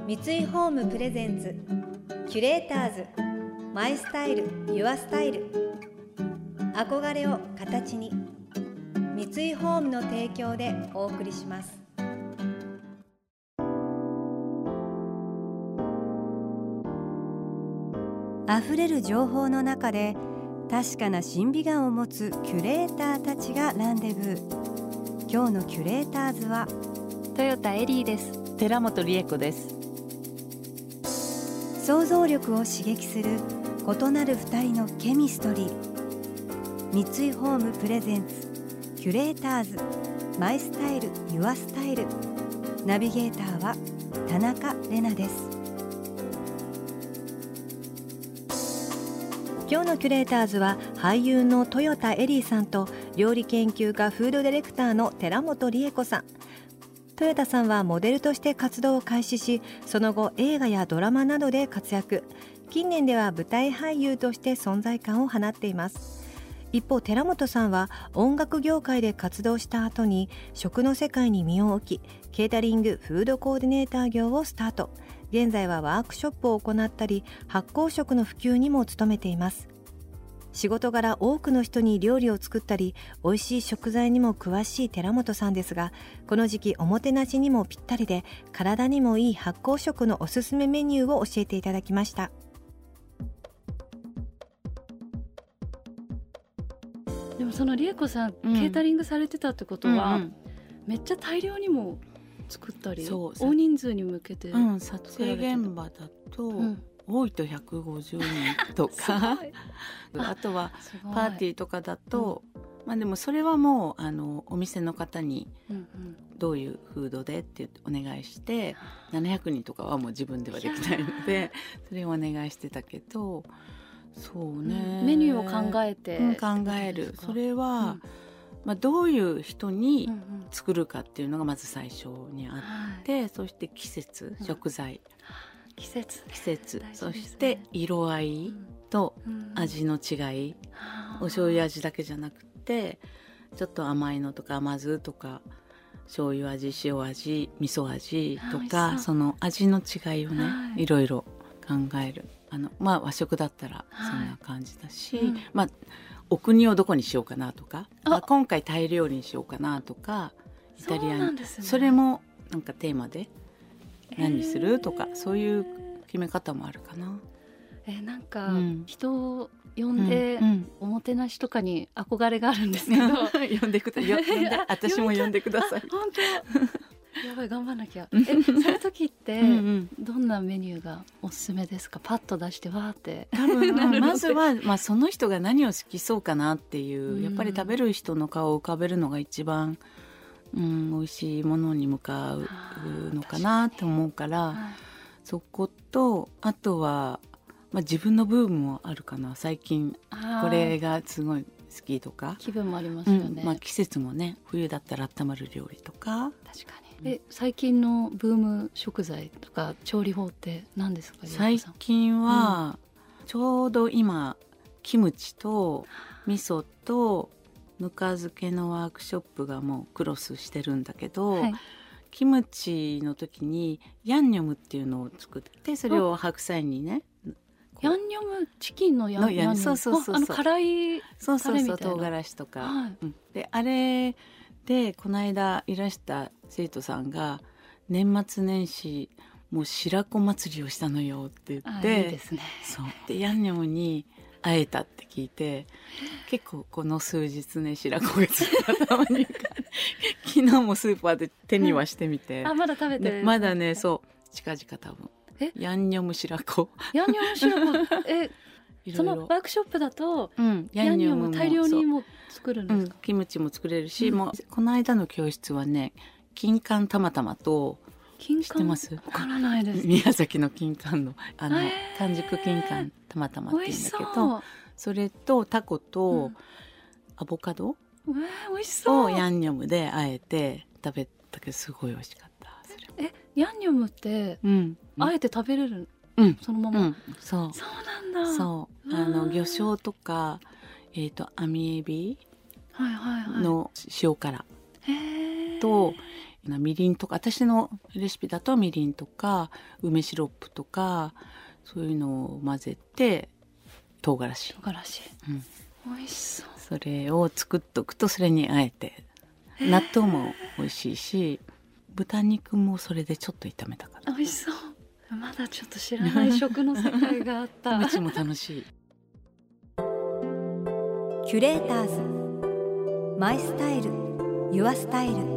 三井ホームプレゼンツキュレーターズマイスタイルユアスタイル、憧れを形に、三井ホームの提供でお送りします。あふれる情報の中で確かな審美眼を持つキュレーターたちがランデブー。今日のキュレーターズは豊田エリーです。 寺本理恵子です。 想像力を刺激する異なる二人のケミストリー。三井ホームプレゼンツキュレーターズマイスタイルユアスタイル、ナビゲーターは田中れなです。今日のキュレーターズは俳優の豊田エリーさんと料理研究家フードディレクターの寺本理恵子さん。豊田さんはモデルとして活動を開始し、その後映画やドラマなどで活躍。近年では舞台俳優として存在感を放っています。一方、寺本さんは音楽業界で活動した後に食の世界に身を置き、ケータリングフードコーディネーター業をスタート。現在はワークショップを行ったり発酵食の普及にも努めています。仕事柄多くの人に料理を作ったり美味しい食材にも詳しい寺本さんですが、この時期おもてなしにもぴったりで体にもいい発酵食のおすすめメニューを教えていただきました。 でもその理恵子さん、ケータリングされてたってことは、めっちゃ大量にも作ったり、大人数に向けて、 撮影現場だと、多いと150人とかあとはパーティーとかだと、でもそれはもうお店の方にどういうフードでってお願いして、700人とかはもう自分ではできないのでそれをお願いしてたけど、そうね、 メニューを考えて、 考える。それは、どういう人に作るかっていうのがまず最初にあって、そして季節、食材、 季節、 そして色合いと味の違い、お醤油味だけじゃなくてちょっと甘いのとか甘酢とか醤油味、塩味、味噌味とか、その味の違いをね、いろいろ考える。和食だったらそんな感じだし、お国をどこにしようかなとか、今回タイ料理にしようかなとか、イタリアン、それもなんかテーマで何にするとか、そういう決め方もあるかな。 なんか、人を呼んで、おもてなしとかに憧れがあるんですけど呼んで私も呼んでください。 本当やばい、頑張んなきゃ。そういう時ってどんなメニューがおすすめですか？パッと出してわーって多分まずは、その人が何を好きそうかなっていう、やっぱり食べる人の顔を浮かべるのが一番美味しいものに向かうのかなと思うから、そこと、あとは、自分のブームもあるかな。最近これがすごい好きとか、 気分もありますよね。 季節もね、冬だったら温まる料理とか。 確かに。最近のブーム食材とか調理法って何ですか？ 最近は、ちょうど今キムチと味噌とぬか漬けのワークショップがもうクロスしてるんだけど、キムチの時にヤンニョムっていうのを作って、それを白菜にね、 ヤンニョム、チキンのヤンニョム、辛いタレみたいな、 唐辛子とか、であれでこの間いらした生徒さんが、年末年始もう白子祭りをしたのよって言って、 いいですね。 そうでヤンニョムに会えたって聞いて、結構この数日ね、白子が頭に昨日もスーパーで手にはしてみて、 まだ食べて、 まだね、そう近々多分ヤンニョム白子、 ヤンニョム白子そのワークショップだと、ヤンニョム大量にも作るんですか？ キムチも作れるし、もうこの間の教室はね、金柑たまたまと、知ってます？ わからないです。 宮崎の金柑の完熟金柑たまたまって言うんだけど、それとタコとアボカド美味しそうをヤンニョムであえて食べたけど、すごい美味しかった。それヤンニョムって、あえて食べれる？そのまま、そうなんだ。 そう魚醤とか、網エビの塩辛と、 みりんとか、私のレシピだとみりんとか梅シロップとかそういうのを混ぜて唐辛子、 美味しそう。 それを作っとくとそれにあえて、納豆も美味しいし豚肉もそれでちょっと炒めたから。 美味しそう。まだちょっと知らない食の世界があったうちも楽しい。 キュレーターズマイスタイルユアスタイル。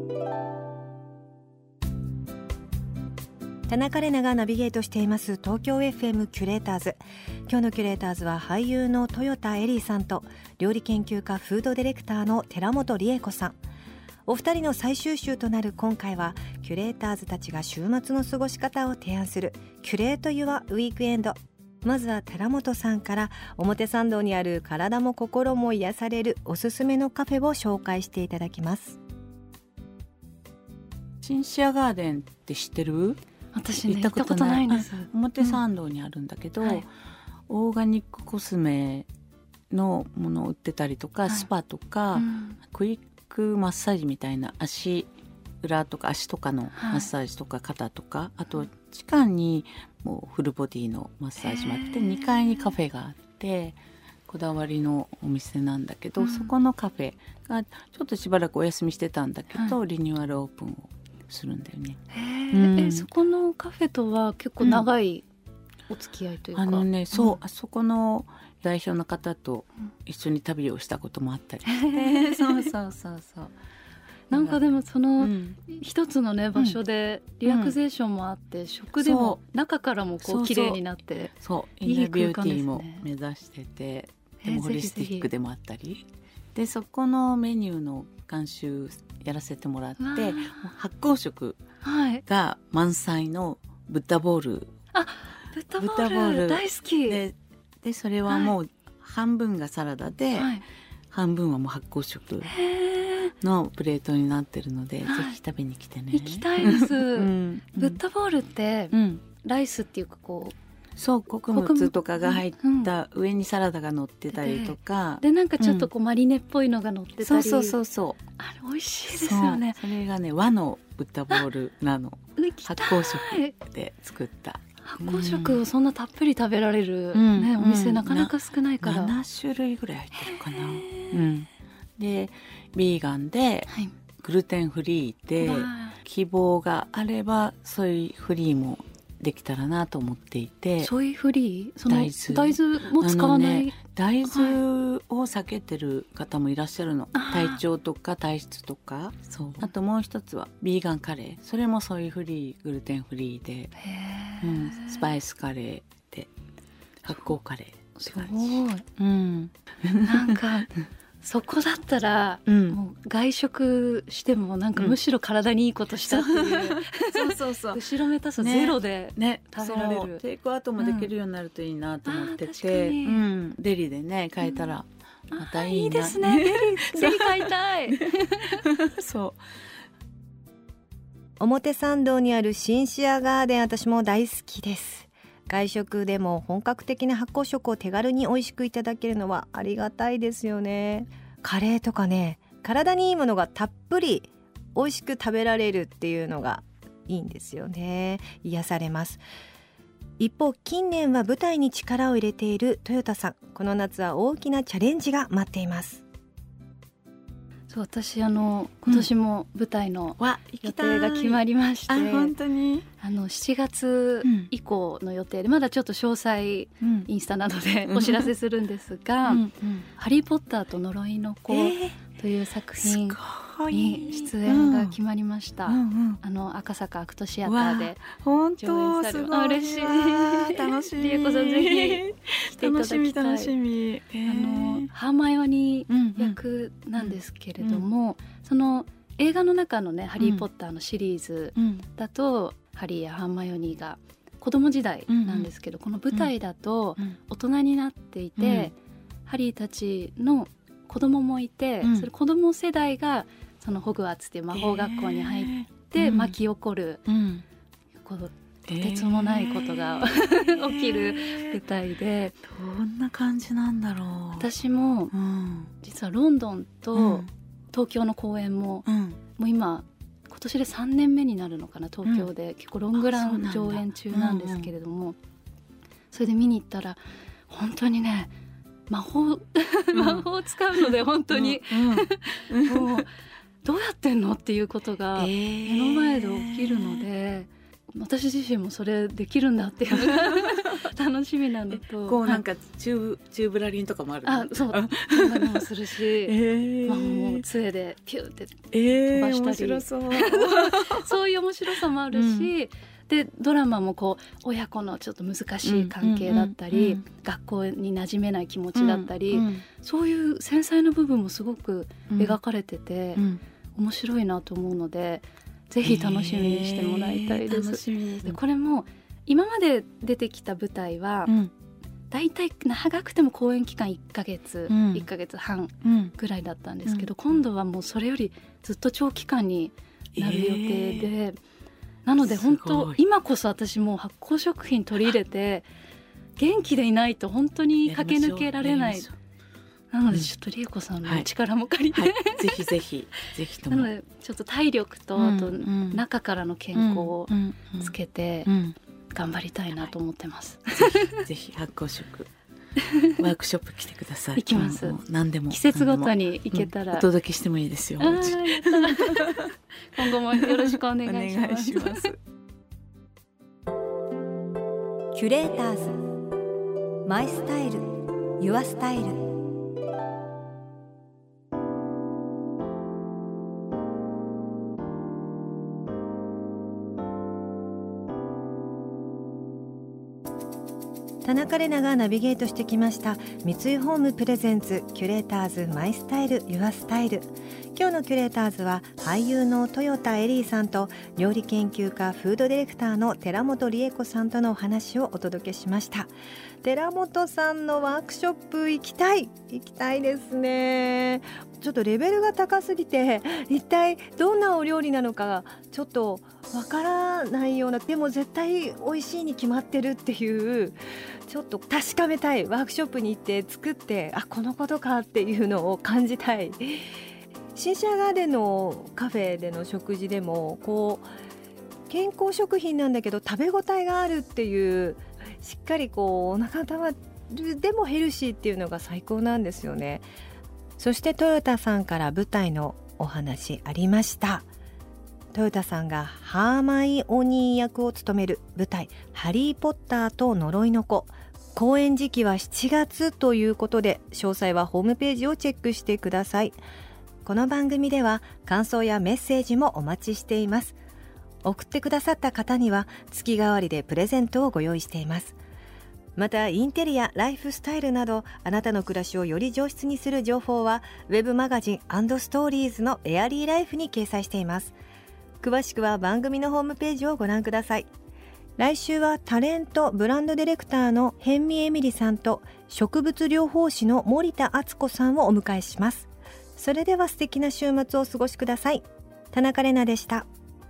田中玲奈がナビゲートしています東京 FM キュレーターズ。今日のキュレーターズは俳優の豊田エリーさんと料理研究家フードディレクターの寺本理恵子さん。お二人の最終週となる今回はキュレーターズたちが週末の過ごし方を提案するキュレートユアウィークエンド。まずは寺本さんから表参道にある体も心も癒されるおすすめのカフェを紹介していただきます。 シンシアガーデンって知ってる？ 私ね、行ったことないんです。 表参道にあるんだけど、オーガニックコスメのものを売ってたりとか、スパとか、クイックマッサージみたいな足裏とか足とかのマッサージとか肩とか、あと地下にもうフルボディのマッサージもあって、2階にカフェがあってこだわりのお店なんだけど、そこのカフェがちょっとしばらくお休みしてたんだけど、リニューアルオープンをするんだよね。 そこのカフェとは結構長いお付き合いというか、 あそこの代表の方と一緒に旅をしたこともあったりして、そうなんかでもその一つのね場所でリラクゼーションもあって、食でも中からもこう綺麗になって、 インナービューティーも目指してて、でもホリスティックでもあったりで、そこのメニューの監修やらせてもらって、発酵食が満載のブッダボール、 ブッダボール大好きでそれはもう半分がサラダで、半分はもう発酵食のプレートになってるので、ぜひ食べに来てね。 行きたいです、ブッダボールって、ライスっていうかこう穀物とかが入った上にサラダが乗ってたりとか、 でなんかちょっとこうマリネっぽいのが乗ってたり、 そうあれ美味しいですよね。 それがね和のブッダボールなの。発酵食で作った発酵食をそんなたっぷり食べられる、お店なかなか少ないから、 7種類ぐらい入ってるかな。でビーガンで、グルテンフリーで、希望があればソイフリーもできたらなと思っていて。 ソイフリー、その大豆も使わない、 大豆を避けてる方もいらっしゃるの。体調とか体質とか。あともう一つはビーガンカレー、それもソイフリーグルテンフリーで、スパイスカレーで発酵カレーって感じ。 なんかそこだったら、もう外食してもなんかむしろ体にいいことしたっていう、後ろめたさゼロで食べられる、 テイクアウトもできるようになるといいなと思ってて、デリでね買えたらまたいいな。 いいですね、デリ買いたい。 表参道にあるシンシアガーデン、私も大好きです。外食でも本格的な発酵食を手軽に美味しくいただけるのはありがたいですよね。カレーとかね、体にいいものがたっぷり美味しく食べられるっていうのがいいんですよね。癒されます。一方、近年は舞台に力を入れている豊田さん、この夏は大きなチャレンジが待っています。 私今年も舞台の予定が決まりまして、 本当に 7月以降の予定で、まだちょっと詳細インスタなどでお知らせするんですが、ハリーポッターと呪いの子という作品に出演が決まりました。赤坂アクトシアターで上演される。嬉しい。 楽しみ。 リエコさんぜひ来ていただきたい。 楽しみ。 ハーマイオニー役なんですけれども、その映画の中のねハリーポッターのシリーズだと、ハリーやハーマイオニーが子供時代なんですけど、この舞台だと大人になっていて、ハリーたちの子供もいて、それ子供世代がそのホグワーツっていう魔法学校に入って巻き起こる、こうとてつもないことが起きる舞台で、 どんな感じなんだろう。 私も、実はロンドンと東京の公演も、もう今今年で3年目になるのかな、東京で、結構ロングラン上演中なんですけれども、それで見に行ったら本当にね、魔法を使うので本当に、もうどうやってんのっていうことが目の前で起きるので、私自身もそれできるんだっていうのが楽しみなんだと、 こうなんかチューブラリンとかもある、 そうそんなのもするし、もう杖でピューって飛ばしたり、 面白そうそういう面白さもあるし、でドラマもこう親子のちょっと難しい関係だったり、学校に馴染めない気持ちだったり、そういう繊細な部分もすごく描かれてて、面白いなと思うので、ぜひ楽しみにしてもらいたいです。 楽しみです。 でこれも今まで出てきた舞台は、だいたい長くても公演期間1ヶ月、1ヶ月半ぐらいだったんですけど、今度はもうそれよりずっと長期間になる予定で、なので本当今こそ私も発酵食品取り入れて元気でいないと本当に駆け抜けられない。なのでちょっと理恵子さんの力も借りて、 ぜひぜひぜひとも。 なのでちょっと体力と、あと中からの健康をつけて頑張りたいなと思ってます。 ぜひ発酵食ワークショップ来てください。 行きます。 何でも季節ごとに行けたら、 お届けしてもいいですよ。 今後もよろしくお願いします。 キュレーターズマイスタイルユアスタイル。田中玲奈がナビゲートしてきました三井ホームプレゼンツキュレーターズマイスタイルユアスタイル。今日のキュレーターズは俳優の豊田エリーさんと料理研究家フードディレクターの寺本理恵子さんとのお話をお届けしました。寺本さんのワークショップ行きたいですね。ちょっとレベルが高すぎて一体どんなお料理なのかちょっとわからないような、でも絶対美味しいに決まってるっていう、ちょっと確かめたい。ワークショップに行って作って、このことかっていうのを感じたい。シンシャガーデンのカフェでの食事でもこう健康食品なんだけど食べ応えがあるっていう、しっかりこうお腹たまるでもヘルシーっていうのが最高なんですよね。そして豊田さんから舞台のお話ありました。豊田さんがハーマイオニー役を務める舞台ハリーポッターと呪いの子、公演時期は7月ということで、詳細はホームページをチェックしてください。この番組では感想やメッセージもお待ちしています。送ってくださった方には月替わりでプレゼントをご用意しています。またインテリア、ライフスタイルなどあなたの暮らしをより上質にする情報はウェブマガジン&ストーリーズのエアリーライフに掲載しています。詳しくは番組のホームページをご覧ください。来週はタレントブランドディレクターの辺見えみりさんと植物療法士の森田敦子さんをお迎えします。それでは素敵な週末をお過ごしください。田中玲奈でした。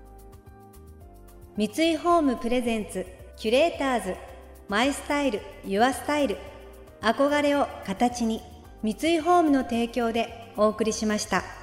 三井ホームプレゼンツキュレーターズマイスタイルユアスタイル。憧れを形に、三井ホームの提供でお送りしました。